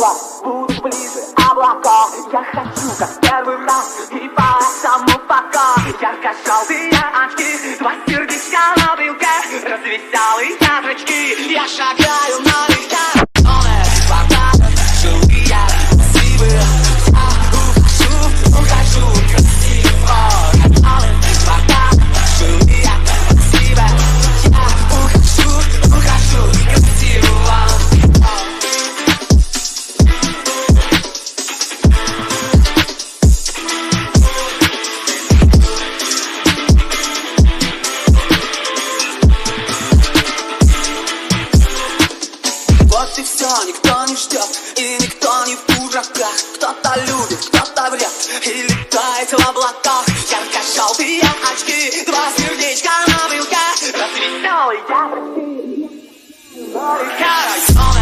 глаз будут ближе облака. Я хочу, как первый раз, и поэтому пока. Ярко-желтые очки, два сердечка на брелке, развеселые зрачки. Я шагаю налегке. Новая вода, живые, красивые. Я ухожу красиво. Новая вода, живые, красивые. Я ухожу красиво. Вот и все, никто не ждет, и никто не в дураках. Кто-то любит, кто-то врет, и летает в облаках. Ярко-желтые очки, два сердечка на брелке, развеселые.